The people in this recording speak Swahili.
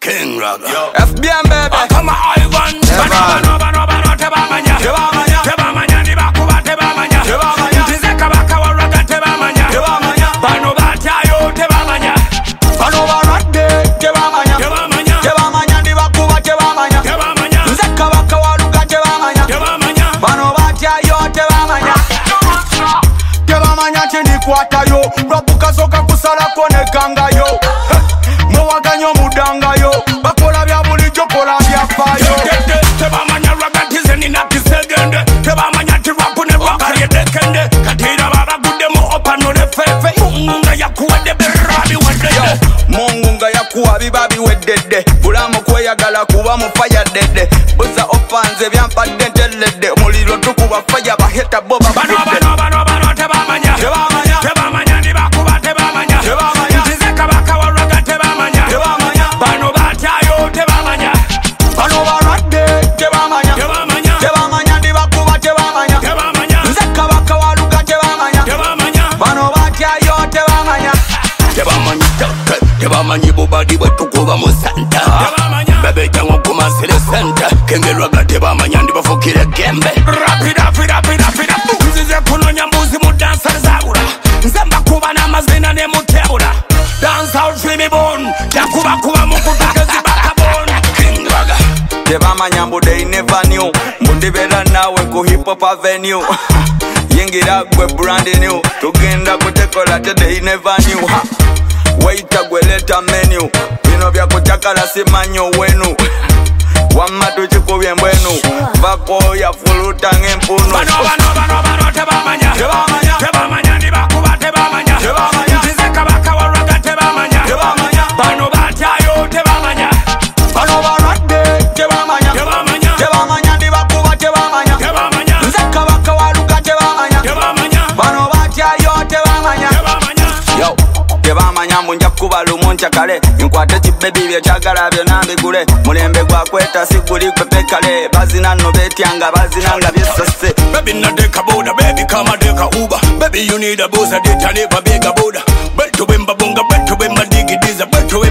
King Raga. FBM baby. Come on, Ivan. Tebamanya. Tebamanya ni bakuba tebamanya. Tizeka bakawa raga tebamanya. Bano batayo tebamanya. Bano barade tebamanya. Tebamanya ni bakuba tebamanya. Tizeka bakawa raga tebamanya. Bano batayo tebamanya. Tebamanya chini kwatayo. Rabuka soka kusala kone kangayo. Mwaganyo mudangayo. Bakola bya bulijjo kola bya payo. Tebamanya raga tizeni na kisegende. Tebamanya tirapu ne wakari dekende. Katira baba gudemo opano ne fefe. Mungunga yakuwede berabi wedede. Mungunga yakuwa bibabi wedede. Bulamu kweyagala kuba mu fire dede. Buza opanze byampadde ntelede. Muliro tukuba fire baheta boba fide. Bano tebamanya. Tebamanya ni bakuba tebamanya. Tizeka bakawa raga tebamanya. Bano batayo tebamanya. Bano barade tebamanya. Tebamanya ni bakuba tebamanya. Tizeka bakawa raga tebamanya. Bano batayo tebamanya. Tebamanyi bubadi bwetukuba mu santa. Bebe jango kumasire senta. Kenge raga tebamanya ndi bafukire gembe. Rapida. Nzize kunonya mbuzi mu dansa zabura. Nzemba kuba n'amazina ne mutebura. Dance out flimi bone. Yakuba kuba mu kutagezi bakabone. King Raga. Tebamanya mbu they never knew. Mbundibera nawe ku hip hop avenue. Yingira gwe brand new. Tugenda kutekola te they never knew. Waita gwe leta menu. Bino bya kuchakala simanyo wenu. Wamma tukikubye mbwenu. Vako ya fuluta ng'empunu. Bano tebamanya. Tebamanya ni bakuba tebamanya. Tizeka bakawa raga tebamanya. Bano batayo tebamanya. Bano barade tebamanya. Tebamanya ni bakuba tebamanya. Tizeka bakawa raga tebamanya. Bano batayo tebamanya. Yo, tebamanya munja kuba lumuncha kale. Nkwate kibebi bye kyagala byo nambigule. Mulembe gwa kweta siguli kwepe kale. Bazina no betyanga bazinanga byesase. Baby na deka boda, baby kama deka uba. Baby you need a booster, data never big a boda. Beto wemba bunga, beto wemba digi diza, beto